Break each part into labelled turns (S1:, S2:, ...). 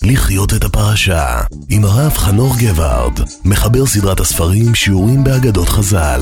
S1: לחיות את הפרשה עם הרב חנוך גבארד, מחבר סדרת הספרים שיעורים באגדות חז"ל.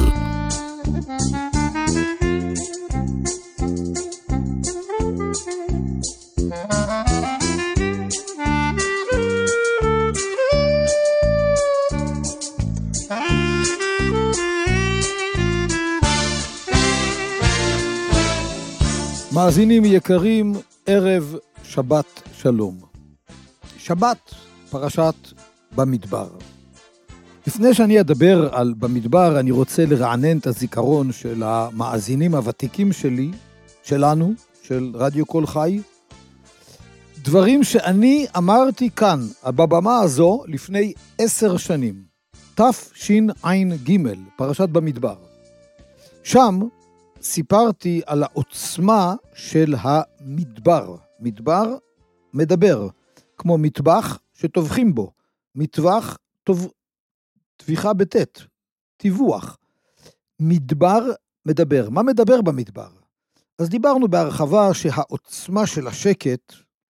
S2: מאזינים יקרים, ערב שבת שלום. שבת, פרשת במדבר. לפני שאני אדבר על במדבר, אני רוצה לרענן את הזיכרון של המאזינים הוותיקים שלנו, של רדיו קול חי. דברים שאני אמרתי כאן, בבמה הזו, לפני 10 שנים. תשע"ג, פרשת במדבר. שם סיפרתי על העוצמה של המדבר. מדבר מדבר, כמו מטבח שטובחים בו. מטבח, טביחה בטט, טיווח. מדבר מדבר. מה מדבר במדבר? אז דיברנו בהרחבה שהעוצמה של השקט,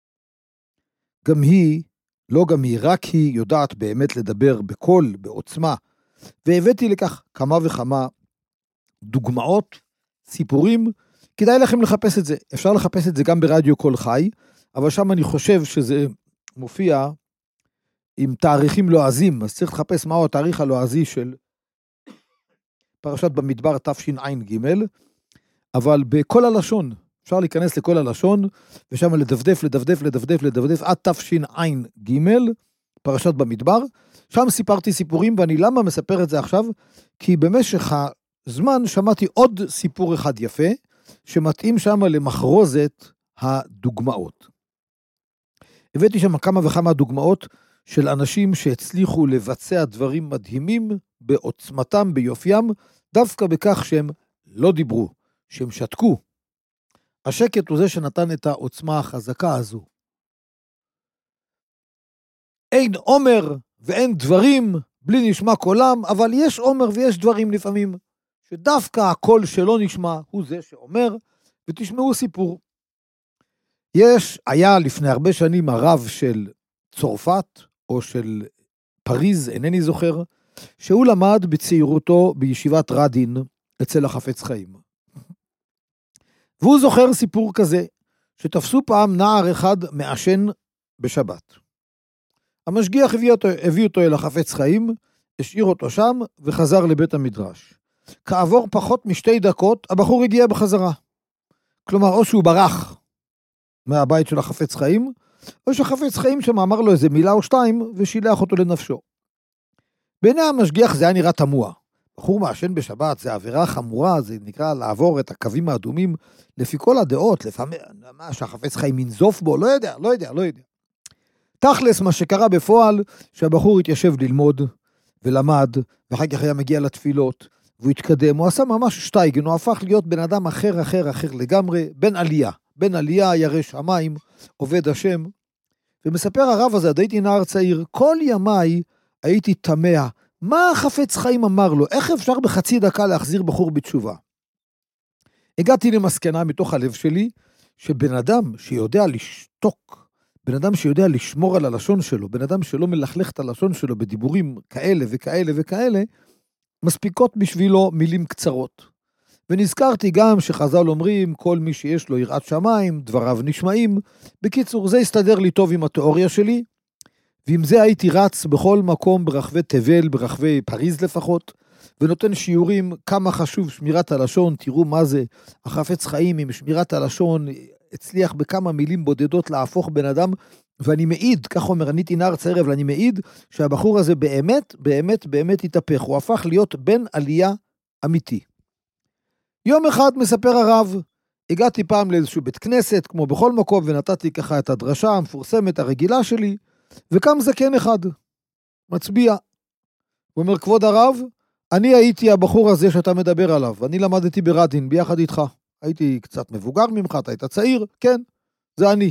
S2: רק היא יודעת באמת לדבר בקול, בעוצמה. והבאתי לכך כמה וכמה דוגמאות, סיפורים. כדאי לכם לחפש את זה. אפשר לחפש את זה גם ברדיו קול חי, אבל שם אני חושב שזה מופיע עם תאריכים לועזים, אז צריך לחפש מהו התאריך הלועזי של פרשת במדבר תשע"ג, אבל בכל הלשון, אפשר להיכנס לכל הלשון, ושם לדפדף, עד תשע"ג, פרשת במדבר. שם סיפרתי סיפורים, ואני למה מספר את זה עכשיו? כי במשך הזמן שמעתי עוד סיפור אחד יפה, שמתאים שם למחרוזת הדוגמאות. הבאתי שם כמה וכמה דוגמאות של אנשים שהצליחו לבצע דברים מדהימים בעוצמתם, ביופיים, דווקא בכך שהם לא דיברו, שהם שתקו. השקט הוא זה שנתן את העוצמה החזקה הזו. אין עומר ואין דברים בלי נשמע קולם, אבל יש עומר ויש דברים לפעמים, שדווקא הקול שלא נשמע הוא זה שאומר, ותשמעו סיפור. היה לפני הרבה שנים הרב של צרפת, או של פריז, אינני זוכר, שהוא למד בצעירותו בישיבת רדין, אצל החפץ חיים. והוא זוכר סיפור כזה, שתפסו פעם נער אחד מעשן בשבת. המשגיח הביא אותו אל החפץ חיים, השאיר אותו שם, וחזר לבית המדרש. כעבור פחות מ2 דקות, הבחור הגיע בחזרה. כלומר, או שהוא ברח מהבית של החפץ חיים, או שהחפץ חיים שם אמר לו איזה מילה או 2, ושילח אותו לנפשו. בעיני המשגיח זה היה נראה תמוה. בחור מעשן בשבת, זה עבירה חמורה, זה נקרא לעבור את הקווים האדומים, לפי כל הדעות, לפעמים, מה שהחפץ חיים ינזוף בו, לא יודע. תכלס, מה שקרה בפועל, שהבחור התיישב ללמוד, ולמד, ואחר כך היה מגיע לתפילות, והוא התקדם, הוא עשה ממש שטייגן, הוא הפך להיות בן אדם אחר לגמרי, בן עלייה, ירא שמיים, עובד השם. ומספר הרב הזה, הייתי נער צעיר, כל ימיי הייתי תמה, מה החפץ חיים אמר לו? איך אפשר בחצי דקה להחזיר בחור בתשובה? הגעתי למסקנה מתוך הלב שלי, שבן אדם שיודע לשתוק, בן אדם שיודע לשמור על הלשון שלו, בן אדם שלא מלכלך את הלשון שלו בדיבורים כאלה, מספיקות בשבילו מילים קצרות. ונזכרתי גם שחז"ל אומרים, כל מי שיש לו יראת שמיים, דבריו נשמעים. בקיצור, זה הסתדר לי טוב עם התיאוריה שלי, ועם זה הייתי רץ בכל מקום ברחבי תבל, ברחבי פריז לפחות, ונותן שיעורים כמה חשוב שמירת הלשון. תראו מה זה, החפץ חיים עם שמירת הלשון, הצליח בכמה מילים בודדות להפוך בן אדם, ואני מעיד, כך אומר, אני נער צעיר, אבל אני מעיד שהבחור הזה באמת התהפך, הוא הפך להיות בן עלייה אמיתי. יום אחד מספר הרב, הגעתי פעם לאיזשהו בית כנסת, כמו בכל מקום, ונתתי ככה את הדרשה המפורסמת, הרגילה שלי, וקם זקן אחד, מצביע. הוא אומר, כבוד הרב, אני הייתי הבחור הזה שאתה מדבר עליו, אני למדתי ברדין ביחד איתך. הייתי קצת מבוגר ממך, אתה היית צעיר, כן, זה אני.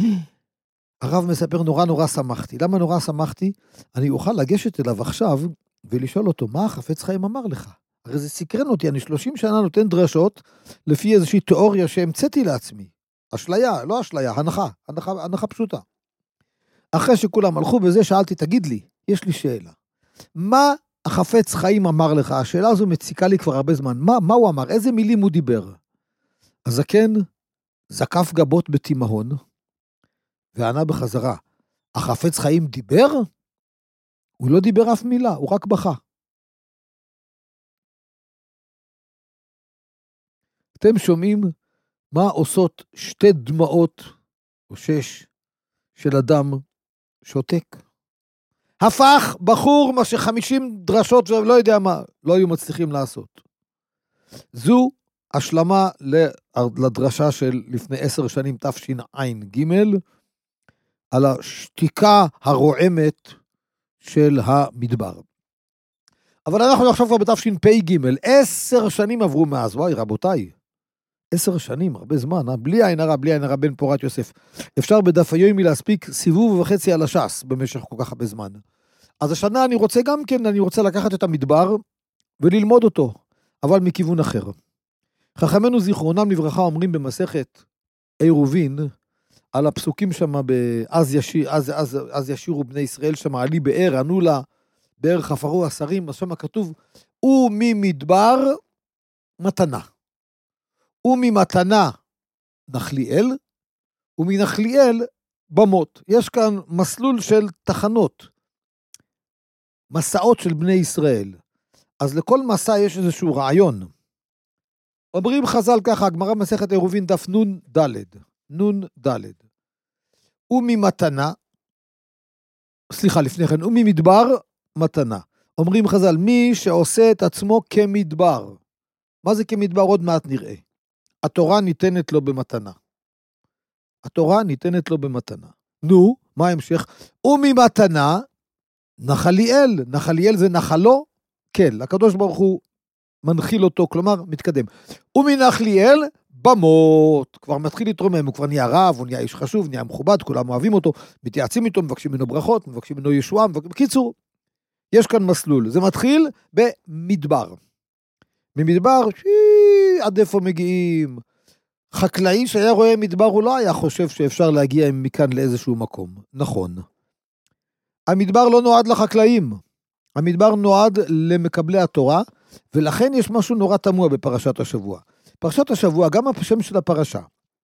S2: הרב מספר, נורא שמחתי. למה נורא שמחתי? אני אוכל לגשת אליו עכשיו, ולשאול אותו, מה החפץ חיים אמר לך? הרי זה סקרן אותי, אני 30 שנה נותן דרשות, לפי איזושהי תיאוריה שהמצאתי לעצמי. אשליה, לא אשליה, הנחה פשוטה. אחרי שכולם הלכו בזה, שאלתי, תגיד לי, יש לי שאלה. מה החפץ חיים אמר לך? השאלה הזו מציקה לי כבר הרבה זמן. מה הוא אמר? איזה מילים הוא דיבר? הזקן זקף גבות בתימהון, וענה בחזרה, החפץ חיים דיבר? הוא לא דיבר אף מילה, הוא רק בכה. אתם שומעים מה עושות 2 דמעות, או 6, של אדם שותק? הפך בחור מה ש50 דרשות ולא יודע מה, לא היו מצליחים לעשות. זו השלמה לדרשה של לפני 10 שנים תשע"ג, על השתיקה הרועמת של המדבר. אבל אנחנו עכשיו כבר בתשפ"ג, 10 שנים עברו מאז, וואי רבותיי, 10 שנים, הרבה זמן, בלי עין הרע, בן פורת יוסף. אפשר בדף היומי להספיק סיבוב וחצי על הש"ס במשך כל כך הרבה זמן. אז השנה אני רוצה לקחת את המדבר וללמוד אותו, אבל מכיוון אחר. חכמינו זיכרונם לברכה אומרים במסכת עירובין, על הפסוקים שם, אז ישירו בני ישראל שם, עלי באר, ענו לה, באר חפרו השרים, אז שם כתוב, וממדבר מתנה. וממתנה נחליאל, ומנחליאל במות. יש כאן מסלול של תחנות, מסעות של בני ישראל. אז לכל מסע יש איזשהו רעיון. אומרים חז"ל ככה, הגמרא מסכת עירובין דף נ"ד. וממתנה, לפני כן, וממדבר מתנה. אומרים חז"ל, מי שעושה את עצמו כמדבר. מה זה כמדבר? עוד מעט נראה. התורה ניתנת לו במתנה. נו, מה ההמשך? וממתנה נחליאל. נחליאל זה נחלו? כן, הקדוש ברוך הוא מנחיל אותו, כלומר מתקדם. ומנחליאל במות. כבר מתחיל להתרומם, הוא כבר נהיה רב, הוא נהיה איש חשוב, נהיה מכובד, כולם אוהבים אותו, מתייעצים איתו, מבקשים ממנו ברכות, מבקשים ממנו ישועה, בקיצור, יש כאן מסלול. זה מתחיל במדבר. ממדבר, עד איפה מגיעים? חקלאי שהיה רואה מדבר, הוא לא היה חושב שאפשר להגיע מכאן לאיזשהו מקום. נכון. המדבר לא נועד לחקלאים. המדבר נועד למקבלי התורה, ולכן יש משהו נורא תמוה בפרשת השבוע. פרשת השבוע, גם השם של הפרשה,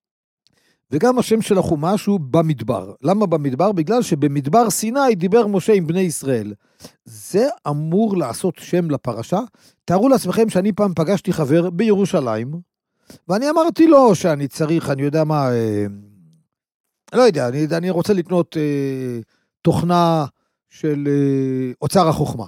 S2: וגם השם של החומש הוא במדבר. למה במדבר? בגלל שבמדבר סיני דיבר משה עם בני ישראל. זה אמור לעשות שם לפרשה. תארו לעצמכם שאני פעם פגשתי חבר בירושלים, ואני אמרתי לו שאני צריך, אני יודע מה, לא יודע, אני רוצה לקנות תוכנה של אוצר החוכמה.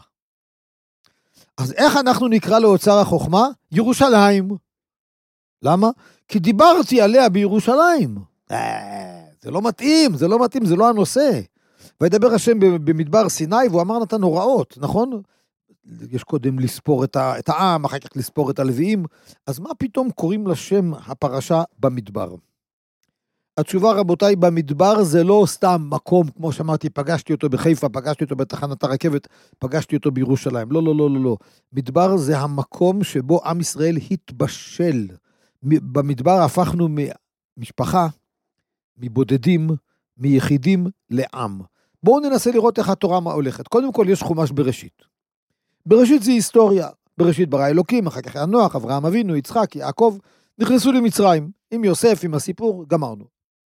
S2: אז איך אנחנו נקרא לאוצר החוכמה? ירושלים. למה? כי דיברתי עליה בירושלים. זה לא מתאים, זה לא הנושא. וידבר השם במדבר סיני, והוא אמר נתן הוראות, נכון? יש קודם לספור את העם, אחר כך לספור את הלוויים. אז מה פתאום קוראים לשם הפרשה במדבר? התשובה רבותיי, במדבר זה לא סתם מקום, כמו שאמרתי, פגשתי אותו בחיפה, פגשתי אותו בתחנת הרכבת, פגשתי אותו בירושלים. לא. מדבר זה המקום שבו עם ישראל התבשל. במדבר הפכנו ממשפחה, מבודדים, מיחידים לעם. בואו ננסה לראות איך התורה הולכת. קודם כל יש חומש בראשית. בראשית זה היסטוריה. בראשית ברא אלוקים, אחר כך היה נוח, אברהם אבינו, יצחק, יעקב, נכנסו למצרים. עם יוסף, עם הסיפור, גמרנו.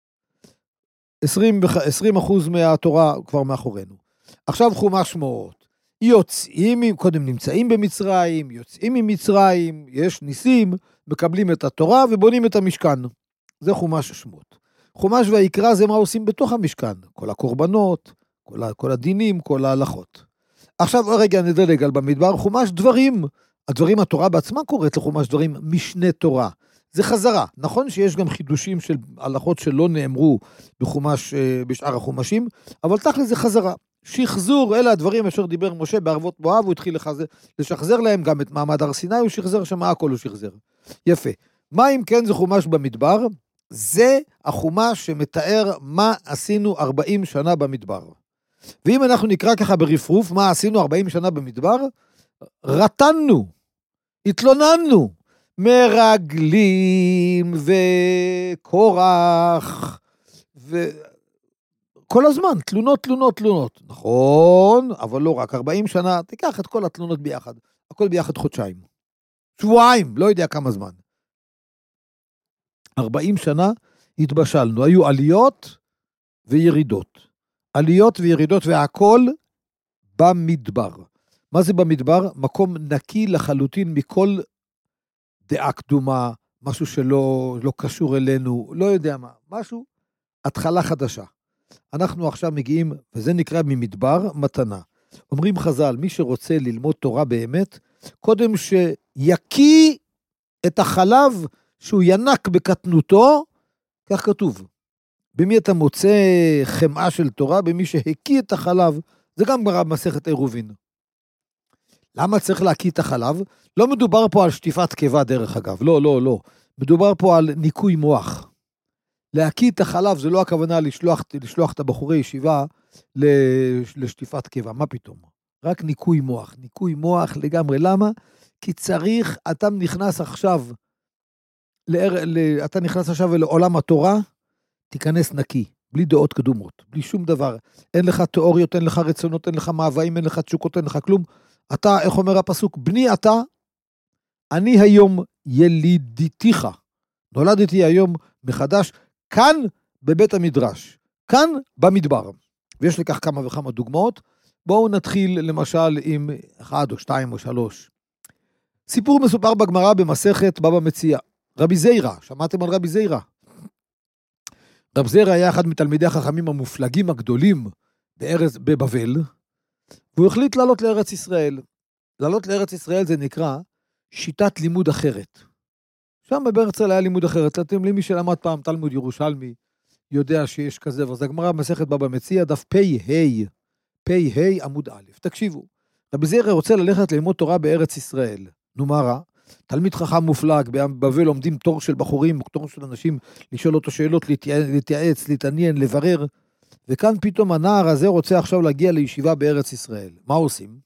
S2: 20% מהתורה כבר מאחורינו. עכשיו חומש שמות. קודם נמצאים במצרים, יוצאים ממצרים, יש ניסים, מקבלים את התורה ובונים את המשכן. זה חומש שמות. חומש ויקרא זה מה עושים בתוך המשכן. כל הקורבנות, כל הדינים, כל ההלכות. עכשיו רגע נדלג על במדבר, חומש דברים. הדברים התורה בעצמה קוראת לחומש דברים משנה תורה. זה חזרה. נכון שיש גם חידושים של הלכות שלא נאמרו בחומש, בשאר החומשים, אבל תכל'ס זה חזרה. שחזור, אלה הדברים אשר דיבר משה בערבות מואב, הוא התחיל לשחזר להם גם את מעמד הר סיני, הוא שחזר שם הכל הוא שחזר. יפה. מה אם כן זה חומש במדבר? זה החומש שמתאר מה עשינו 40 שנה במדבר. ואם אנחנו נקרא ככה ברפרוף, מה עשינו 40 שנה במדבר? רתנו, התלוננו, מרגלים וקורח כל הזמן, תלונות, תלונות, תלונות. נכון, אבל לא רק 40 שנה, תיקח את כל התלונות ביחד. הכל ביחד חודשיים. שבועיים, לא יודע כמה זמן. 40 שנה התבשלנו, היו עליות וירידות. עליות וירידות והכל במדבר. מה זה במדבר? מקום נקי לחלוטין מכל דעה קדומה, משהו שלא קשור אלינו, לא יודע מה, משהו, התחלה חדשה. אנחנו עכשיו מגיעים, וזה נקרא ממדבר מתנה. אומרים חז"ל, מי שרוצה ללמוד תורה באמת, קודם שיקיא את החלב שהוא ינק בקטנותו, כך כתוב. במי אתה מוצא חמאה של תורה? במי שהקיא את החלב, זה גם מסכת עירובין. למה צריך להקיא את החלב? לא מדובר פה על שטיפת קיבה דרך אגב, לא, לא, לא. מדובר פה על ניקוי מוח. להקיא את החלב זה לא הכוונה לשלוח את הבחורי ישיבה לשטיפת קיבה, מה פתאום? רק ניקוי מוח, ניקוי מוח לגמרי. למה? כי צריך, אתה נכנס עכשיו לעולם התורה, תיכנס נקי, בלי דעות קדומות, בלי שום דבר. אין לך תיאוריות, אין לך רצונות, אין לך מאוויים, אין לך תשוקות, אין לך כלום. אתה, איך אומר הפסוק? בני אתה, אני היום ילידיתיך. נולדתי היום מחדש, כאן בבית המדרש, כאן במדבר. ויש לכך כמה וכמה דוגמאות. בואו נתחיל למשל עם 1 או 2 או 3. סיפור מסופר בגמרא במסכת בבא מציעא. רבי זיירא, שמעתם על רבי זיירא? רבי זיירא היה אחד מתלמידי החכמים המופלגים הגדולים בבבל, והוא החליט לעלות לארץ ישראל. לעלות לארץ ישראל זה נקרא שיטת לימוד אחרת. שם בארץ ישראל היה לימוד אחרת. אתם למי שלמד פעם תלמוד ירושלמי, יודע שיש כזה, וזה הגמרא במסכת בבא מציעא, דף פ"ה עמוד א'. תקשיבו, רבי זיירא רוצה ללכת ללמוד תורה בארץ ישראל. נו מה רע? תלמיד חכם מופלג, בבבל עומדים תור של בחורים, תור של אנשים, לשאול אותו שאלות, להתייעץ, להתעניין, לברר, וכאן פתאום הנער הזה רוצה עכשיו להגיע לישיבה בארץ ישראל. מה עושים?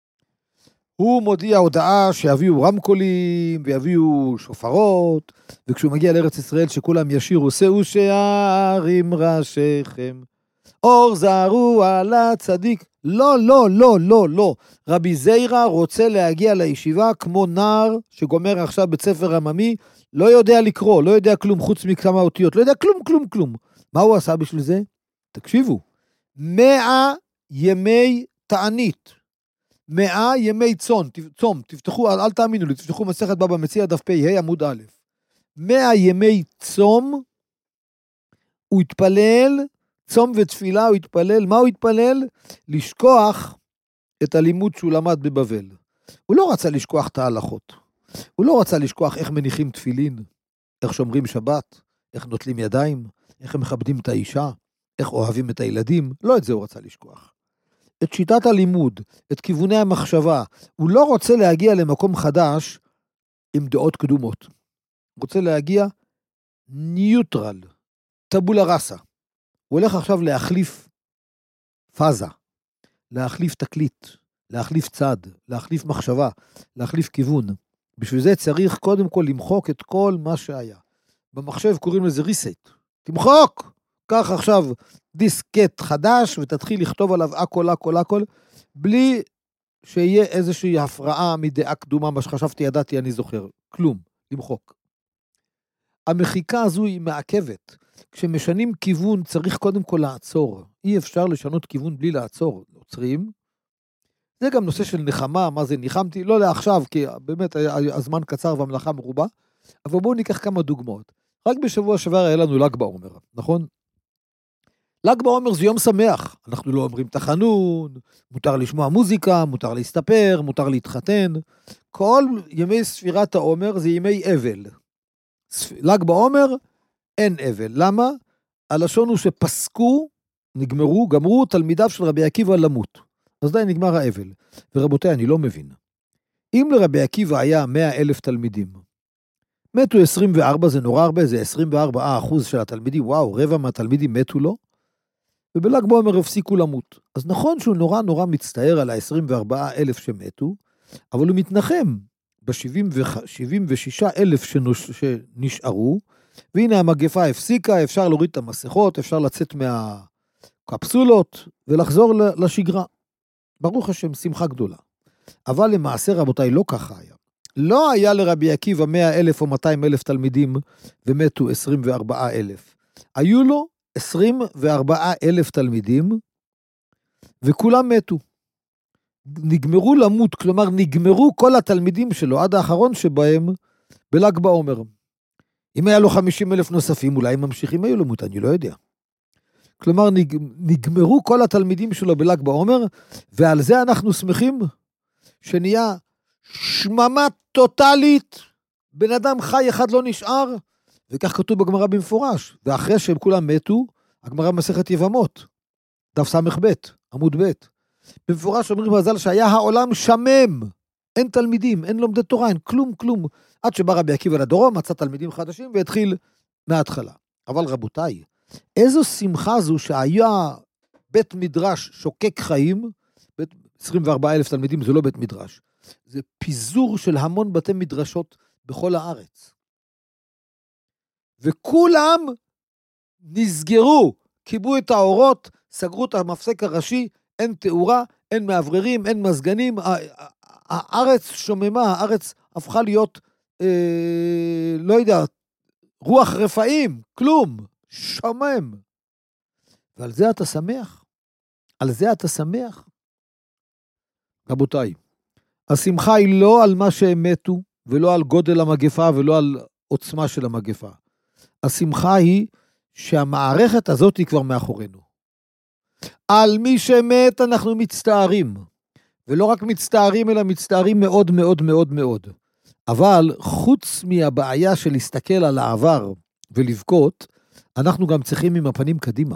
S2: הוא מודיע הודעה שיביאו רמקולים, ויביאו שופרות, וכשהוא מגיע לארץ ישראל שכולם ישירו, שאו שערים ראשיכם, אור זרו על הצדיק. לא, לא, לא, לא, לא. רבי זיירא רוצה להגיע לישיבה כמו נער שגומר עכשיו בית ספר עממי, לא יודע לקרוא, לא יודע כלום חוץ מכמה אותיות, לא יודע כלום, כלום, כלום. מה הוא עשה בשביל זה? תקשיבו, 100 ימי תענית, 100 ימי צום, תפתחו, אל תאמינו לי, תפתחו מסכת בבא מציעא דף פ"ה עמוד א'. 100 ימי צום, הוא התפלל, צום ותפילה הוא התפלל. מה הוא התפלל? לשכוח את הלימוד שהוא למד בבבל. הוא לא רצה לשכוח את ההלכות. הוא לא רצה לשכוח איך מניחים תפילין, איך שומרים שבת, איך נוטלים ידיים, איך הם מכבדים את האישה, איך אוהבים את הילדים. לא את זה הוא רצה לשכוח. את שיטת הלימוד, את כיווני המחשבה. הוא לא רוצה להגיע למקום חדש עם דעות קדומות. הוא רוצה להגיע ניוטרל, טבולה ראסה. הוא הולך עכשיו להחליף פאזה, להחליף תקליט, להחליף צד, להחליף מחשבה, להחליף כיוון. בשביל זה צריך קודם כל למחוק את כל מה שהיה. במחשב קוראים לזה ריסט. תמחוק! קח עכשיו דיסקט חדש ותתחיל לכתוב עליו הכל, בלי שיהיה איזושהי הפרעה מדעה קדומה, מה שחשבתי ידעתי אני זוכר. כלום, למחוק. המחיקה הזו היא מעכבת. כשמשנים כיוון צריך קודם כל לעצור. אי אפשר לשנות כיוון בלי לעצור. עוצרים. זה גם נושא של נחמה, מה זה ניחמתי? לא לעכשיו, כי באמת הזמן קצר והמלאכה מרובה. אבל בואו ניקח כמה דוגמאות. רק בשבוע שעבר היה לנו ל"ג בעומר, נכון? ל"ג בעומר זה יום שמח. אנחנו לא אומרים תחנון, מותר לשמוע מוזיקה, מותר להסתפר, מותר להתחתן. כל ימי ספירת העומר זה ימי אבל. ל"ג בעומר אין אבל. למה? הלשון הוא שפסקו, גמרו תלמידיו של רבי עקיבא למות. אז די נגמר האבל. ורבותיי, אני לא מבין. אם לרבי עקיבא היה 100,000 תלמידים, מתו 24, זה נורא הרבה, זה 24% של התלמידים, וואו, רבע מהתלמידים מתו לו, ובל"ג בעומר הפסיקו למות. אז נכון שהוא נורא נורא מצטער על ה-24,000 שמתו, אבל הוא מתנחם ב-76,000 שנשארו, והנה המגפה הפסיקה, אפשר להוריד את המסכות, אפשר לצאת קפסולות, ולחזור לשגרה. ברוך השם, שמחה גדולה. אבל למעשה, רבותיי, לא ככה היה. לא היה לרבי עקיבא 100,000 או 200,000 תלמידים, ומתו 24,000. היו לו 24,000 תלמידים, וכולם מתו. נגמרו למות, כלומר נגמרו כל התלמידים שלו, עד האחרון שבהם, בל"ג בעומר. אם היה לו 50,000 נוספים, אולי הם ממשיכים היו למות, אני לא יודע. כלומר, נגמרו כל התלמידים שלו בל"ג בעומר, ועל זה אנחנו שמחים שנהיה שממה טוטלית, בן אדם חי אחד לא נשאר, וכך כתוב בגמרא במפורש. ואחרי שהם כולם מתו, הגמרא במסכת יבמות, דף ס"ב, עמוד ב'. במפורש אומרים בז"ל שהיה העולם שמם, אין תלמידים, אין לומדי תורה, אין כלום. עד שבא רבי עקיבא לדרום, מצא תלמידים חדשים והתחיל מההתחלה. אבל רבותיי, איזו שמחה זו שהיה בית מדרש שוקק חיים, 24,000 תלמידים זה לא בית מדרש, זה פיזור של המון בתי מדרשות בכל הארץ. וכולם נסגרו, קיבו את האורות, סגרו את המפסק הראשי, אין תאורה, אין מעבררים, אין מזגנים, הארץ שוממה, הארץ הפכה להיות, לא יודע, רוח רפאים, כלום, שומם. ועל זה אתה שמח? על זה אתה שמח? רבותיי, השמחה היא לא על מה שהם מתו, ולא על גודל המגפה, ולא על עוצמה של המגפה. השמחה היא שהמערכת הזאת היא כבר מאחורינו. על מי שמת אנחנו מצטערים, ולא רק מצטערים, אלא מצטערים מאוד מאוד מאוד מאוד. אבל חוץ מהבעיה של להסתכל על העבר ולבכות, אנחנו גם צריכים עם הפנים קדימה.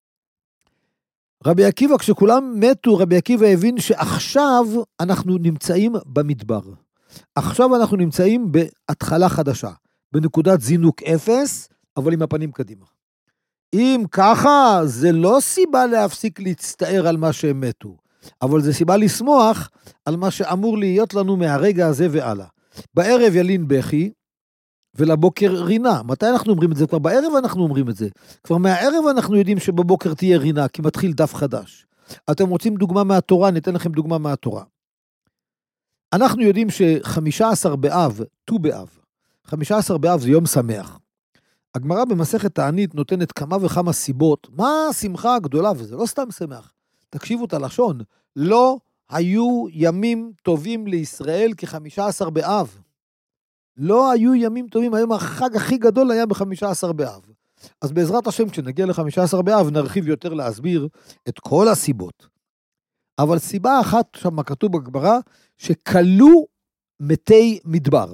S2: רבי עקיבא, כשכולם מתו, רבי עקיבא הבין שעכשיו אנחנו נמצאים במדבר. עכשיו אנחנו נמצאים בהתחלה חדשה, בנקודת זינוק 0, אבל עם הפנים קדימה. אם ככה, זה לא סיבה להפסיק להצטער על מה שהם מתו, אבל זה סיבה לשמוח על מה שאמור להיות לנו מהרגע הזה והלאה. בערב ילין בכי, ולבוקר רינה. מתי אנחנו אומרים את זה? כבר בערב אנחנו אומרים את זה. כבר מהערב אנחנו יודעים שבבוקר תהיה רינה, כי מתחיל דף חדש. אתם רוצים דוגמה מהתורה? ניתן לכם דוגמה מהתורה. אנחנו יודעים ש15 באב, ט"ו באב, 15 באב זה יום שמח. הגמרא במסכת תענית נותנת כמה וכמה סיבות, מה השמחה הגדולה, וזה לא סתם שמח. תקשיבו את הלשון, לא היו ימים טובים לישראל כ15 באב. לא היו ימים טובים, היום החג הכי גדול היה ב15 באב. אז בעזרת השם, כשנגיע ל15 באב, נרחיב יותר להסביר את כל הסיבות. אבל סיבה אחת שם כתוב בגמרא, שקלו מתי מדבר.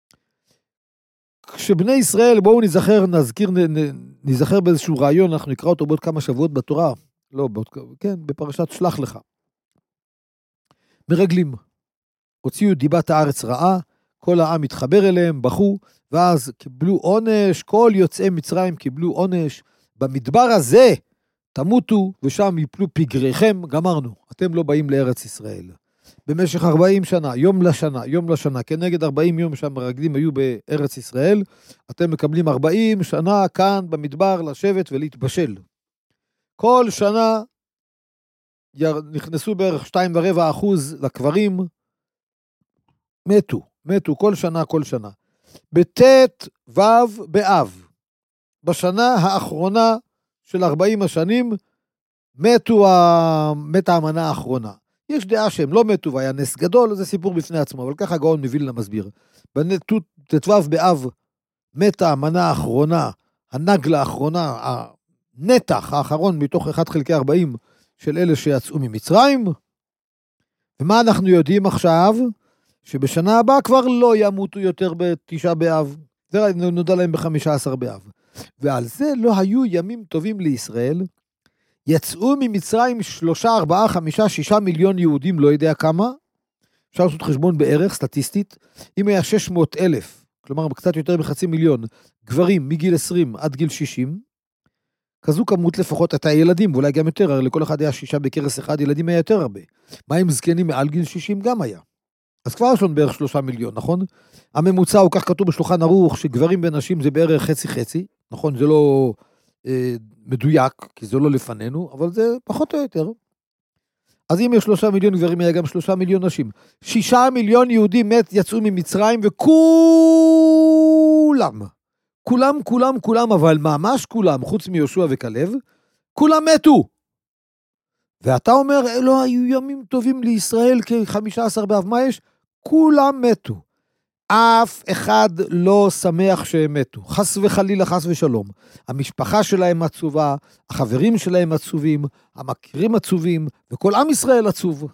S2: כשבני ישראל, בואו נזכר באיזשהו רעיון, אנחנו נקרא אותו בעוד כמה שבועות בתורה, לא, כן, בפרשת שלח לך. מרגלים, הוציאו דיבת הארץ רעה, כל העם התחבר אליהם, בכו, ואז קיבלו עונש, כל יוצאי מצרים קיבלו עונש, במדבר הזה תמותו, ושם יפלו פגריכם, גמרנו, אתם לא באים לארץ ישראל. במשך 40 שנה, יום לשנה, כנגד 40 יום שהמרגלים היו בארץ ישראל, אתם מקבלים 40 שנה כאן במדבר לשבת ולהתבשל. כל שנה נכנסו בערך 2.25% לקברים, מתו כל שנה. בט' ו' באב, בשנה האחרונה של 40 השנים, מתה המנה האחרונה. יש דעה שהם לא מתו והיה נס גדול, זה סיפור בפני עצמו, אבל ככה גאון מווילנה מסביר. בט"ו באב מתה המנה האחרונה, הנגלה האחרונה, הנתח האחרון מתוך 1/40 של אלה שיצאו ממצרים. ומה אנחנו יודעים עכשיו? שבשנה הבאה כבר לא ימותו יותר ב9 באב. זה נודע להם ב15 באב. ועל זה לא היו ימים טובים לישראל. יצאו ממצרים 3, 4, 5, 6 מיליון יהודים, לא יודע כמה. אפשר לעשות חשבון בערך, סטטיסטית. אם היה 600,000, כלומר קצת יותר מ500,000 גברים מגיל 20 עד גיל 60, כזו כמות לפחות הייתה ילדים, ואולי גם יותר, לכל אחד היה 6 בקרס אחד, ילדים היה יותר הרבה. מה עם זקנים מעל גיל 60 גם היה. אז כבר יש לנו בערך 3 מיליון, נכון? הממוצע הוא כך כתוב בשולחן ערוך, שגברים ונשים זה בערך חצי, נכון? זה לא מדויק, כי זה לא לפנינו, אבל זה פחות או יותר. אז אם יש 3 מיליון גברים, היה גם 3 מיליון נשים. 6 מיליון יהודים יצאו ממצרים, כולם, אבל ממש כולם, חוץ מיהושע וכלב, כולם מתו. ואתה אומר, לא היו ימים טובים לישראל, כ-15 באב, מה יש? כולם מתו. אף אחד לא שמח שהם מתו. חס וחלילה, חס ושלום. המשפחה שלהם עצובה, החברים שלהם עצובים, המכירים עצובים, וכל עם ישראל עצוב.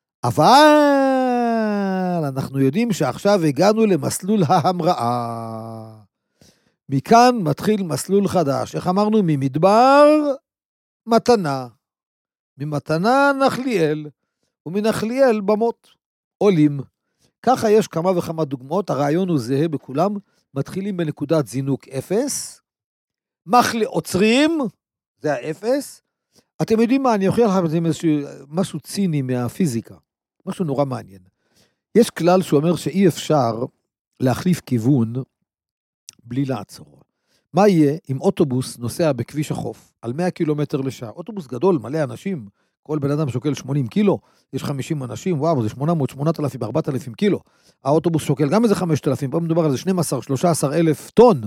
S2: אבל אנחנו יודעים שעכשיו הגענו למסלול ההמראה. מכאן מתחיל מסלול חדש. איך אמרנו? ממדבר מתנה. ממתנה נחליאל, ומנחליאל במות עולים. ככה יש כמה וכמה דוגמאות, הרעיון הוא זהה בכולם, מתחילים בנקודת זינוק 0, עוצרים, זה ה-0, אתם יודעים מה, אני אוכיח לכם משהו ציני מהפיזיקה, משהו נורא מעניין. יש כלל שאומר שאי אפשר להחליף כיוון בלי לעצור. מה יהיה אם אוטובוס נוסע בכביש החוף על 100 קילומטר לשעה? אוטובוס גדול, מלא אנשים, כל בן אדם שוקל 80 קילו, יש 50 אנשים, וואו, זה 800, 8,000, 4,000 קילו. האוטובוס שוקל גם איזה 5,000, פה מדובר על זה 12, 13,000 טון.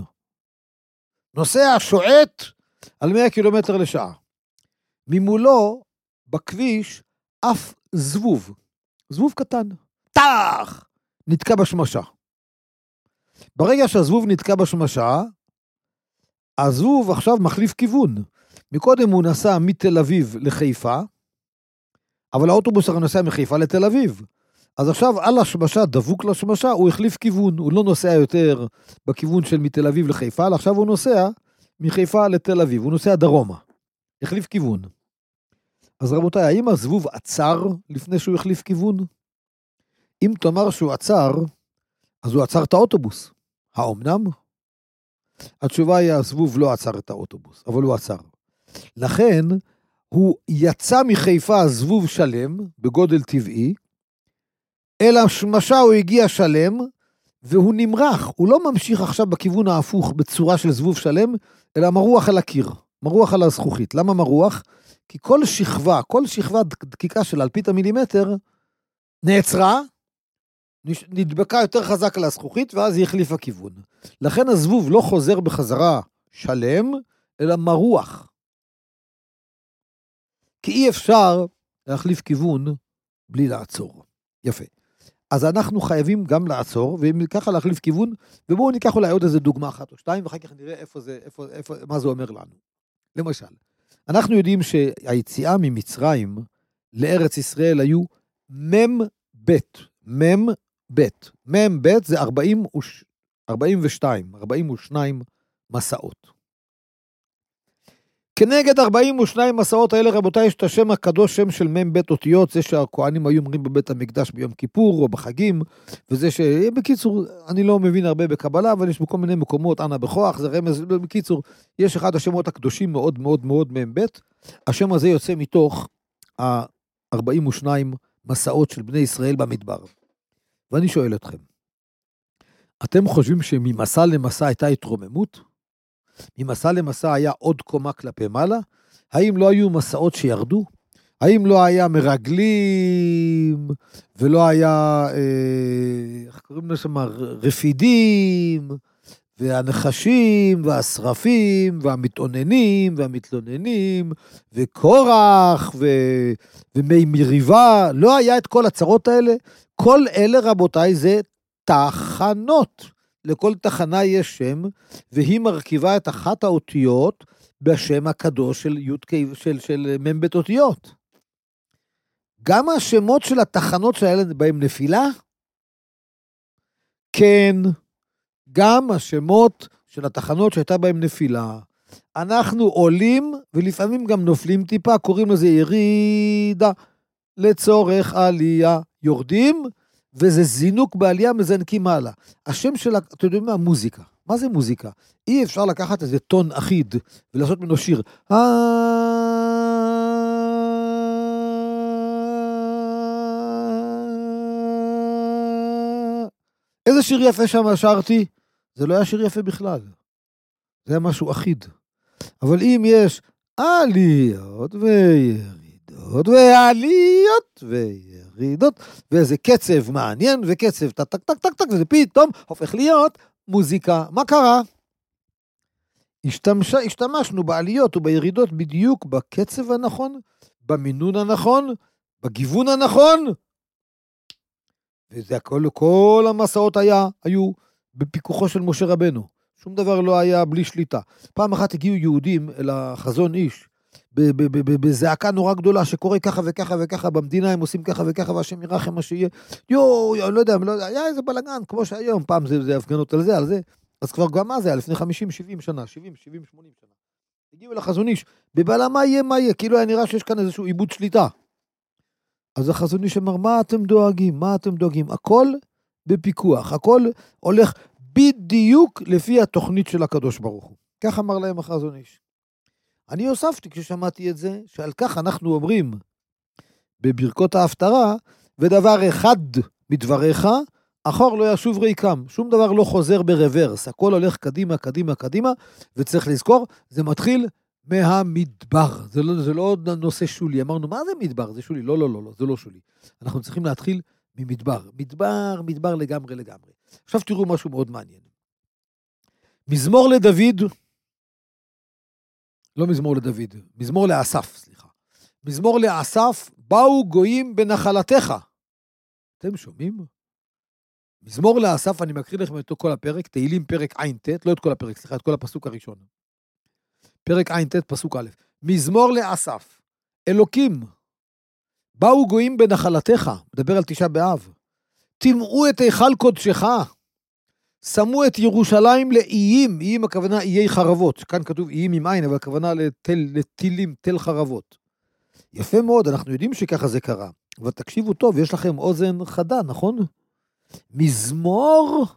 S2: נוסע שועט על 100 קילומטר לשעה. ממולו, בכביש, אף זבוב. זבוב קטן. טח! נתקע בשמשה. ברגע שהזבוב נתקע בשמשה, הזבוב עכשיו מחליף כיוון. מקודם הוא נסע מתל אביב לחיפה, אבל האוטובוס הרי נוסע מחיפה לתל אביב. אז עכשיו על השמשה, דבוק לשמשה, הוא החליף כיוון. הוא לא נוסע יותר בכיוון של מתל אביב לחיפה, אלא עכשיו הוא נוסע מחיפה לתל אביב. הוא נוסע דרומה. החליף כיוון. אז רבותיי, האם הזבוב עצר לפני שהוא החליף כיוון? אם תאמר שהוא עצר, אז הוא עצר את האוטובוס. האומנם? התשובה היא, הזבוב לא עצר את האוטובוס, אבל הוא עצר. לכן, הוא יצא מחיפה זבוב שלם, בגודל טבעי, אל השמשה הוא הגיע שלם, והוא נמרח. הוא לא ממשיך עכשיו בכיוון ההפוך, בצורה של זבוב שלם, אלא מרוח על הקיר, מרוח על הזכוכית. למה מרוח? כי כל שכבה דקיקה של אלפית המילימטר, נעצרה, נדבקה יותר חזק על הזכוכית, ואז היא החליפה כיוון. לכן הזבוב לא חוזר בחזרה שלם, אלא מרוח. כי אי אפשר להחליף כיוון בלי לעצור. יפה. אז אנחנו חייבים גם לעצור, וככה להחליף כיוון, ובואו ניקח אולי עוד איזה דוגמה אחת או שתיים, ואחר כך נראה מה זה אומר לנו. למשל, אנחנו יודעים שהיציאה ממצרים לארץ ישראל היו מם בית זה 42 מסעות. כנגד 42 מסעות האלה, רבותיי, יש את השם הקדוש, שם של מם בית אותיות, זה שהכהנים היו אומרים בבית המקדש ביום כיפור או בחגים, וזה בקיצור, אני לא מבין הרבה בקבלה, אבל יש בכל מיני מקומות, אנא בכוח, זה רמז, בקיצור, יש אחד השמות הקדושים מאוד מאוד מאוד מם בית, השם הזה יוצא מתוך ה-42 מסעות של בני ישראל במדבר. ואני שואל אתכם, אתם חושבים שממסע למסע הייתה התרוממות? ממסע למסע היה עוד קומה כלפי מעלה? האם לא היו מסעות שירדו? האם לא היה מרגלים, ולא היה, איך קוראים לשם, רפידים, והנחשים, והשרפים, והמתאוננים, והמתלוננים, וקורח, ומי מריבה? לא היה את כל הצרות האלה? כל אלה, רבותיי, זה תחנות. לכל תחנה יש שם, והיא מרכיבה את אחת האותיות בשם הקדוש של מם בית אותיות. גם השמות של התחנות שהיו בהם נפילה, כן, גם השמות של התחנות שהייתה בהם נפילה. אנחנו עולים, ולפעמים גם נופלים טיפה, קוראים לזה ירידה, לצורך עלייה, יורדים, וזה זינוק בעלייה, מזנקים מעלה. השם שלה, אתה יודעים מה? מוזיקה. מה זה מוזיקה? אי אפשר לקחת איזה טון אחיד, ולעשות ממנו שיר. איזה שיר יפה שם שרתי? זה לא היה שיר יפה בכלל. זה היה משהו אחיד. אבל אם יש עליות וירידות, ועליות וירידות, ואיזה קצב מעניין, וקצב טק טק טק טק טק, וזה פתאום הופך להיות מוזיקה. מה קרה? השתמשנו בעליות ובירידות בדיוק בקצב הנכון, במינון הנכון, בגיוון הנכון, וזה הכל, כל המסעות היו בפיקוחו של משה רבנו. שום דבר לא היה בלי שליטה. פעם אחת הגיעו יהודים אל החזון איש, בזעקה נורא גדולה, שקורה ככה וככה וככה, במדינה הם עושים ככה וככה, והשם ירחם מה שיהיה. לא יודע, היה איזה בלגן, כמו שהיום, פעם זה הפגנות על זה. אז כבר גם מה זה היה, לפני 50-70 שנה, 70-80 שנה. הגיעו אל החזון איש, בבעלה מה יהיה, כאילו היה נראה שיש כאן איזשהו עיבוד שליטה. אז החזון איש אמר, מה אתם דואגים? הכל בפיקוח, הכל הולך בדיוק לפי התוכנית של הקדוש ברוך הוא. כך אמר להם החזון איש. אני הוספתי כששמעתי את זה, שעל כך אנחנו אומרים בברכות ההפטרה, ודבר אחד מדבריך, אחור לא ישוב ריקם, שום דבר לא חוזר ברוורס, הכל הולך קדימה, וצריך לזכור, זה מתחיל מהמדבר, זה לא נושא שולי, אמרנו, מה זה מדבר? זה שולי, לא, זה לא שולי. אנחנו צריכים להתחיל מדבר לגמרי. עכשיו תראו משהו מאוד מעניין. מזמור לאסף, באו גויים בנחלתך. אתם שומעים? מזמור לאסף, אני מקריא לכם את כל הפרק, תהילים פרק ע"ט, לא את כל הפרק, סליחה, את כל הפסוק הראשון. פרק ע"ט, פסוק א', מזמור לאסף, אלוקים, באו גויים בנחלתך, מדבר על תשעה באב, תמאו את היכל קודשך, שמו את ירושלים לאיים, איים הכוונה איי חרבות, כאן כתוב איים עם עין, אבל הכוונה לטילים, תל חרבות. יפה מאוד, אנחנו יודעים שככה זה קרה, אבל תקשיבו טוב, יש לכם אוזן חדה, נכון? מזמור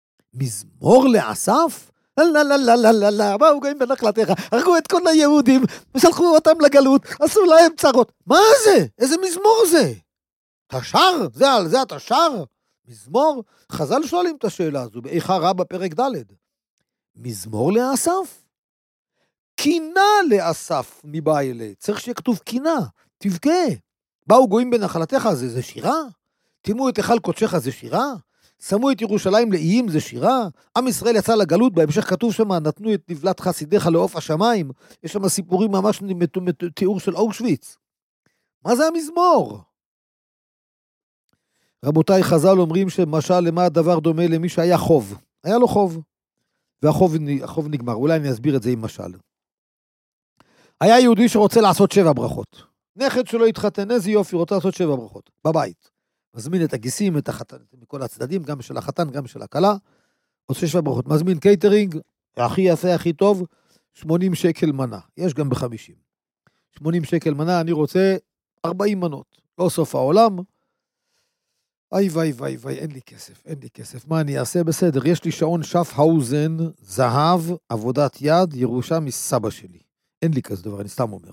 S2: לאסף? לא, באו גויים בנחלתך, הרגו את כל היהודים, ושלחו אותם לגלות, עשו להם צרות. מה זה? איזה מזמור זה? תשר? על זה אתה שר? מזמור? חז"ל שואלים את השאלה הזו, באיכה רבה פרק ד'. מזמור לאסף? קינה לאסף מבעילה, צריך שיהיה כתוב קינה, תבכה. באו גויים בנחלתך, זה שירה? תימו את היכל קודשך, זה שירה? שמו את ירושלים לאיים, זה שירה? עם ישראל יצא לגלות, בהמשך כתוב שם, נתנו את נבלת חסידיך לעוף השמיים, יש שם סיפורים ממש תיאור של אושוויץ. מה זה המזמור? רבותיי, חז"ל אומרים שמשל למה הדבר דומה למי שהיה חוב. היה לו חוב, והחוב נגמר. אולי אני אסביר את זה עם משל. היה יהודי שרוצה לעשות 7 ברכות. נכד שלו התחתן, איזה יופי, רוצה לעשות 7 ברכות, בבית. מזמין את הגיסים, את החתן, מכל הצדדים, גם של החתן, גם של הכלה, עושה 7 ברכות. מזמין קייטרינג, הכי יפה, הכי טוב, 80 שקל מנה. יש גם ב50. 80 שקל מנה, אני רוצה 40 מנות. לא סוף העולם. וואי, אין לי כסף. מה אני אעשה? בסדר, יש לי שעון שפהאוזן, זהב, עבודת יד, ירושה מסבא שלי. אין לי כזה דבר, אני סתם אומר.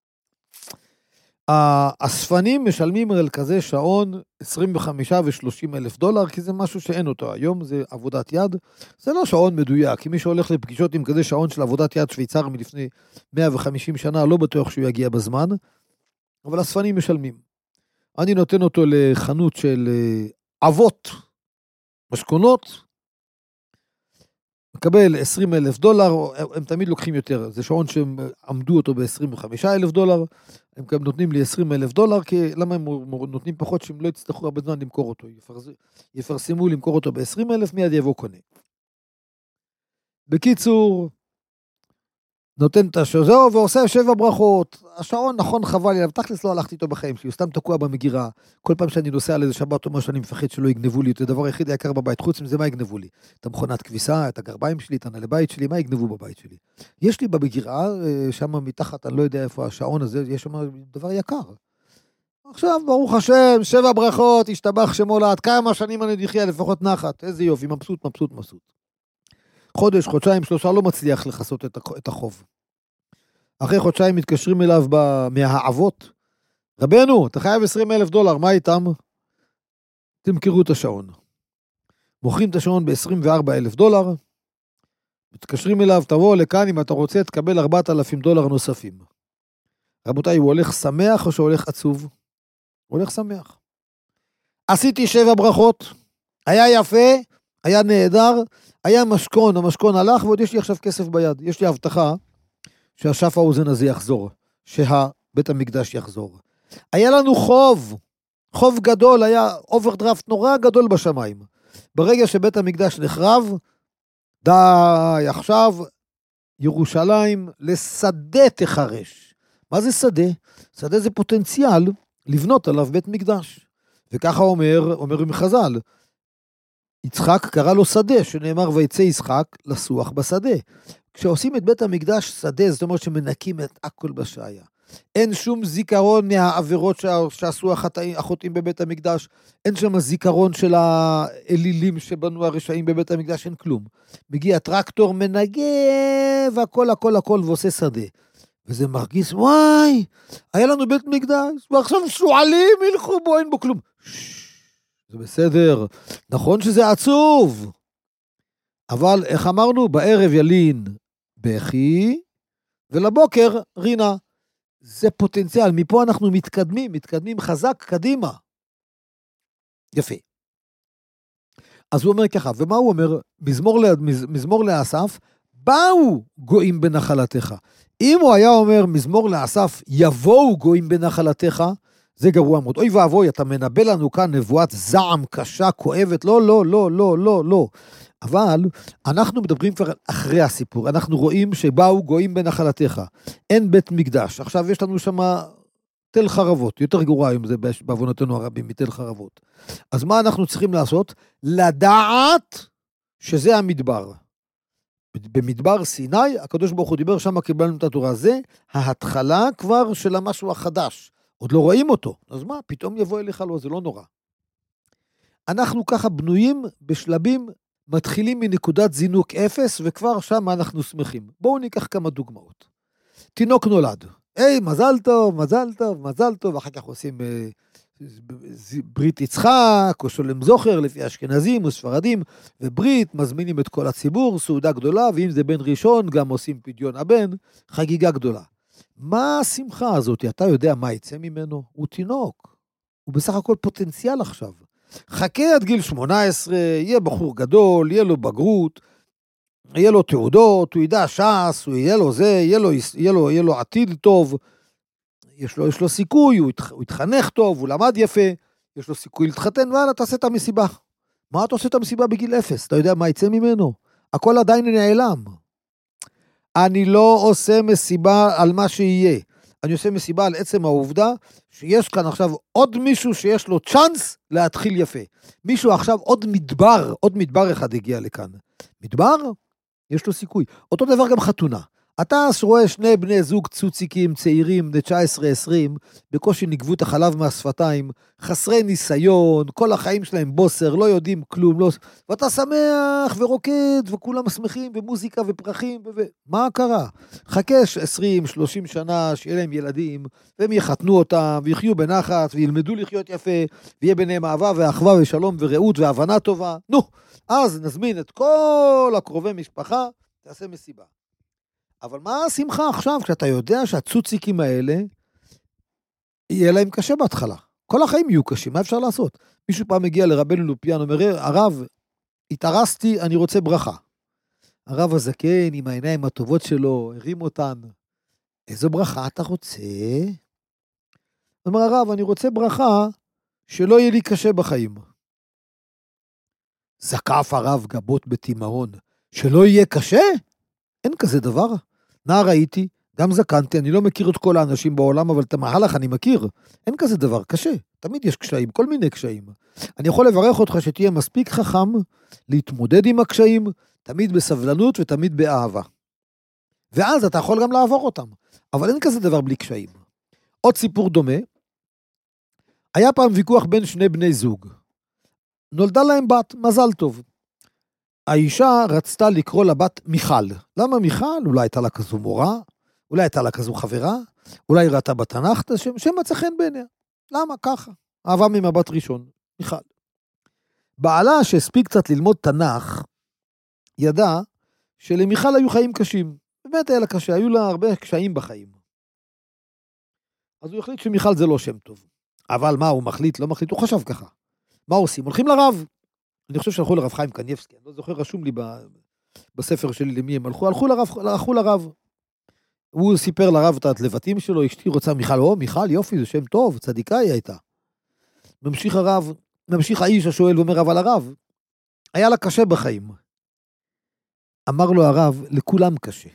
S2: האספנים משלמים על כזה שעון 25 ו-30 אלף דולר, כי זה משהו שאין אותו היום, זה עבודת יד. זה לא שעון מדויק, כי מי שהולך לפגישות עם כזה שעון של עבודת יד שוויצר מלפני 150 שנה, לא בטוח שהוא יגיע בזמן, אבל אספנים משלמים. אני נותן אותו לחנות של אבות, משכונות, מקבל 20 אלף דולר, הם תמיד לוקחים יותר, זה שעון שהם עמדו אותו ב-25 אלף דולר, הם גם נותנים לי 20 אלף דולר, כי למה הם נותנים פחות שהם לא יצטרכו הרבה זמן למכור אותו, יפרסמו למכור אותו ב-20 אלף, מיד יבוא קונה. בקיצור, נותן את השעון ועושה 7 ברכות, השעון נכון חבל לי, תכלס לא הלכתי איתו בחיים שלי, הוא סתם תקוע במגירה, כל פעם שאני נוסע על איזה שבת או משהו, אני מפחד שלא יגנבו לי, זה הדבר היחיד היקר בבית, חוץ מזה מה יגנבו לי? את המכונת כביסה, את הגרביים שלי, את הנעלי בית שלי, מה יגנבו בבית שלי? יש לי במגירה, שם מתחת, אני לא יודע איפה השעון הזה, יש שם דבר יקר. עכשיו, ברוך השם, 7 ברכות, השתבח שמו לעד, כמה שנים אני נחיה, לפחות נחת, איזה יופי, מבסוט. חודש, חודשיים, 3 לא מצליח לחסות את החוב. אחרי חודשיים מתקשרים אליו מהאבות, רבנו, אתה חייב 20 אלף דולר, מה איתם? תמכרו את השעון. מוכרים את השעון ב-24 אלף דולר, מתקשרים אליו, תבוא לכאן, אם אתה רוצה, תקבל 4,000 דולר נוספים. רבותיי, הוא הולך שמח או שהוא הולך עצוב? הוא הולך שמח. עשיתי 7 ברכות, היה יפה, היה נהדר, היה משכון, המשכון הלך, ועוד יש לי עכשיו כסף ביד. יש לי הבטחה שהשף האוזן הזה יחזור, שהבית המקדש יחזור. היה לנו חוב גדול, היה אוברדרפט נורא גדול בשמיים. ברגע שבית המקדש נחרב, די, עכשיו ירושלים לשדה תחרש. מה זה שדה? שדה זה פוטנציאל לבנות עליו בית מקדש. וככה אומר עם חז"ל, יצחק קרא לו שדה, שנאמר ויצא יצחק לסוח בשדה. כשעושים את בית המקדש שדה, זאת אומרת שמנקים את הכל בשעיה. אין שום זיכרון מהעבירות שעשו החוטאים בבית המקדש, אין שם זיכרון של האלילים שבנו הרשעים בבית המקדש, אין כלום. מגיע טרקטור, מנגב, הכל ועושה שדה. וזה מרגיש, וואי, היה לנו בית מקדש, ועכשיו שועלים ילכו בו, אין בו כלום. זה בסדר, נכון שזה עצוב, אבל איך אמרנו, בערב ילין בכי, ולבוקר רינה. זה פוטנציאל, מפה אנחנו מתקדמים חזק קדימה. יפה. אז הוא אומר ככה, ומה הוא אומר? מזמור לאסף, באו גויים בנחלתך. אם הוא היה אומר מזמור לאסף, יבואו גויים בנחלתך, זה גרוע מאוד. אוי ואבוי, אתה מנבא לנו כאן נבואת זעם קשה, כואבת, לא. אבל אנחנו מדברים כבר אחרי הסיפור, אנחנו רואים שבאו גויים בנחלתך, אין בית מקדש, עכשיו יש לנו שם תל חרבות, יותר גרוע עם זה בעוונותינו הרבים מתל חרבות. אז מה אנחנו צריכים לעשות? לדעת שזה המדבר. במדבר סיני, הקדוש ברוך הוא דיבר, שם קיבלנו את התורה, זה ההתחלה כבר של המשהו החדש, עוד לא רואים אותו, אז מה, פתאום יבוא אליך, לא, זה לא נורא. אנחנו ככה בנויים בשלבים, מתחילים מנקודת זינוק 0, וכבר שם אנחנו שמחים. בואו ניקח כמה דוגמאות. תינוק נולד. מזל טוב, ואחר כך עושים ברית יצחק, או שולם זוכר, לפי אשכנזים וספרדים, וברית, מזמינים את כל הציבור, סעודה גדולה, ואם זה בן ראשון, גם עושים פדיון הבן, חגיגה גדולה. מה השמחה הזאת? אתה יודע מה יצא ממנו? הוא תינוק. הוא בסך הכל פוטנציאל עכשיו. חכה עד גיל 18, יהיה בחור גדול, יהיה לו בגרות, יהיה לו תעודות, הוא ידע ש"ס, יהיה לו זה, יהיה לו עתיד טוב, יש לו סיכוי, הוא התחנך טוב, הוא למד יפה, יש לו סיכוי להתחתן, ואללה, תעשה את המסיבה. מה אתה עושה את המסיבה בגיל 0? אתה יודע מה יצא ממנו? הכל עדיין נעלם. אני לא עושה מסיבה על מה שיהיה. אני עושה מסיבה על עצם העובדה שיש כאן עכשיו עוד מישהו שיש לו צ'אנס להתחיל יפה. מישהו עכשיו עוד מדבר אחד הגיע לכאן. מדבר? יש לו סיכוי. אותו דבר גם חתונה. אתה רואה 2 בני זוג צוציקים צעירים, בני 19-20, בקושי נגבו את החלב מהשפתיים, חסרי ניסיון, כל החיים שלהם בוסר, לא יודעים כלום, ואתה שמח ורוקד, וכולם שמחים, ומוזיקה ופרחים, מה קרה? חכה 20-30 שנה, שיהיה להם ילדים, והם יחתנו אותם, ויחיו בנחת, וילמדו לחיות יפה, ויהיה ביניהם אהבה ואחווה ושלום ורעות והבנה טובה. נו, אז נזמין את כל הקרובי משפחה, תעשה מסיבה. אבל מה השמחה עכשיו, כשאתה יודע שהצוציקים האלה, יהיה להם קשה בהתחלה. כל החיים יהיו קשים, מה אפשר לעשות? מישהו פעם מגיע לרבנו לופיאן, אומר, הרב, התארסתי, אני רוצה ברכה. הרב הזקן, עם העיניים הטובות שלו, הרים אותן. איזו ברכה אתה רוצה? אומר הרב, אני רוצה ברכה, שלא יהיה לי קשה בחיים. זקף הרב גבות בתימהון, שלא יהיה קשה? אין כזה דבר. נער הייתי, גם זקנתי, אני לא מכיר את כל האנשים בעולם, אבל את המהלך אני מכיר. אין כזה דבר, קשה. תמיד יש קשיים, כל מיני קשיים. אני יכול לברך אותך שתהיה מספיק חכם, להתמודד עם הקשיים, תמיד בסבלנות ותמיד באהבה. ואז אתה יכול גם לעבור אותם. אבל אין כזה דבר בלי קשיים. עוד סיפור דומה, היה פעם ויכוח בין 2 בני זוג. נולדה להם בת, מזל טוב. האישה רצתה לקרוא לבת מיכל. למה מיכל? אולי הייתה לה כזו מורה, אולי הייתה לה כזו חברה, אולי ראתה בתנ"ך את השם, שם מצא חן בעיניה. למה? ככה. אהבה ממבט ראשון, מיכל. בעלה שהספיק קצת ללמוד תנ"ך, ידע שלמיכל היו חיים קשים. באמת היה לה קשה, היו לה הרבה קשיים בחיים. אז הוא החליט שמיכל זה לא שם טוב. אבל מה, הוא מחליט, לא מחליט, הוא חשב ככה. מה עושים? הולכים לרב. אני חושב שהלכו לרב חיים קניבסקי, אני לא זוכר, רשום לי בספר שלי למי הם הלכו לרב. הוא סיפר לרב את הלבטים שלו, אשתי רוצה מיכל, מיכל, יופי, זה שם טוב, צדיקה היא הייתה. ממשיך האיש השואל ואומר, אבל הרב, היה לה קשה בחיים. אמר לו הרב, לכולם קשה.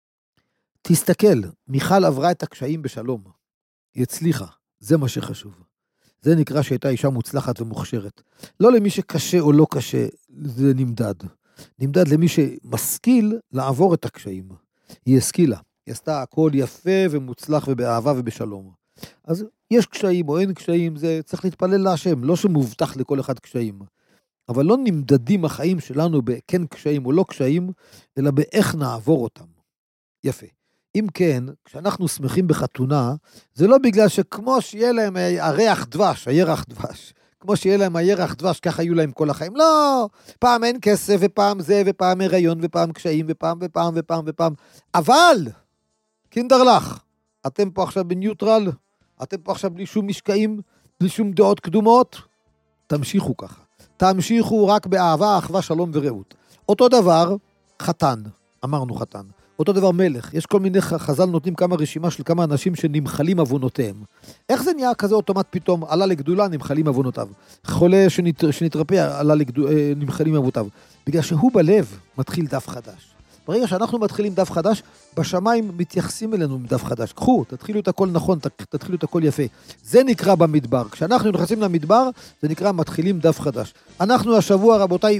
S2: תסתכל, מיכל עברה את הקשיים בשלום. היא הצליחה, זה מה שחשוב. זה נקרא שהייתה אישה מוצלחת ומוכשרת. לא למי שקשה או לא קשה, זה נמדד. נמדד למי שמשכיל לעבור את הקשיים. היא השכילה. היא עשתה הכל יפה ומוצלח ובאהבה ובשלום. אז יש קשיים או אין קשיים, זה צריך להתפלל להשם, לא שמובטח לכל אחד קשיים. אבל לא נמדדים החיים שלנו בכן קשיים או לא קשיים, אלא באיך נעבור אותם. יפה. אם כן, כשאנחנו שמחים בחתונה, זה לא בגלל שכמו שיהיה להם הירח דבש, כמו שיהיה להם הירח דבש, ככה יהיו להם כל החיים. לא, פעם אין כסף, ופעם זה, ופעם הריון, ופעם קשיים, ופעם. אבל, קינדרלך, אתם פה עכשיו בניוטרל, אתם פה עכשיו בלי שום משקעים, בלי שום דעות קדומות, תמשיכו ככה. תמשיכו רק באהבה, אחווה, שלום ורעות. אותו דבר, חתן, אמרנו חתן. אותו דבר מלך, יש כל מיני חז"ל נותנים כמה רשימה של כמה אנשים שנמחלים עוונותיהם. איך זה נהיה כזה אוטומט פתאום? עלה לגדולה, נמחלים עוונותיו. חולה שנתרפא, נמחלים עוונותיו. בגלל שהוא בלב מתחיל דף חדש. ברגע שאנחנו מתחילים דף חדש, בשמיים מתייחסים אלינו מדף חדש. קחו, תתחילו את הכל נכון, תתחילו את הכל יפה. זה נקרא במדבר. כשאנחנו נכנסים למדבר, זה נקרא מתחילים דף חדש. אנחנו השבוע, רבותיי,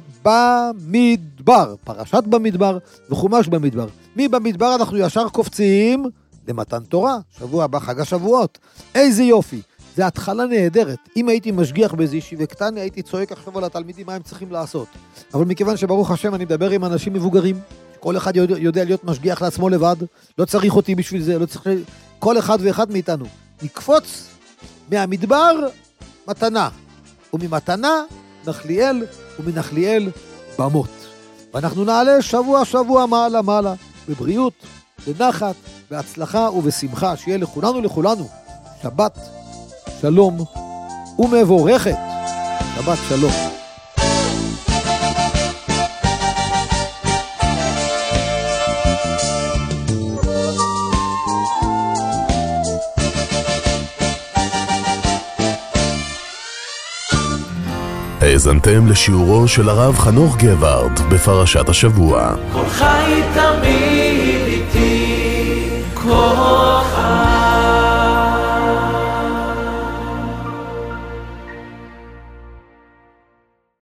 S2: במדבר. פרשת במדבר וחומש במדבר. במדבר אנחנו ישר קופצים למתן תורה. שבוע הבא חג השבועות. איזה יופי. זה התחלה נהדרת. אם הייתי משגיח באיזה ישיבה קטנה, הייתי צועק עכשיו על התלמידים מה הם צריכים לעשות. אבל מכיוון שברוך השם אני מדבר עם אנשים מבוגרים, כל אחד יודע להיות משגיח לעצמו לבד, לא צריך אותי בשביל זה, לא צריך... כל אחד ואחד מאיתנו נקפוץ מהמדבר מתנה, וממתנה נחליאל, ומנחליאל במות. ואנחנו נעלה שבוע מעלה, בבריאות, בנחת, בהצלחה ובשמחה, שיהיה לכולנו שבת שלום ומבורכת. שבת שלום.
S1: האזנתם לשיעורו של הרב חנוך גבארד בפרשת השבוע.
S3: כל חי תמיד איתי, כל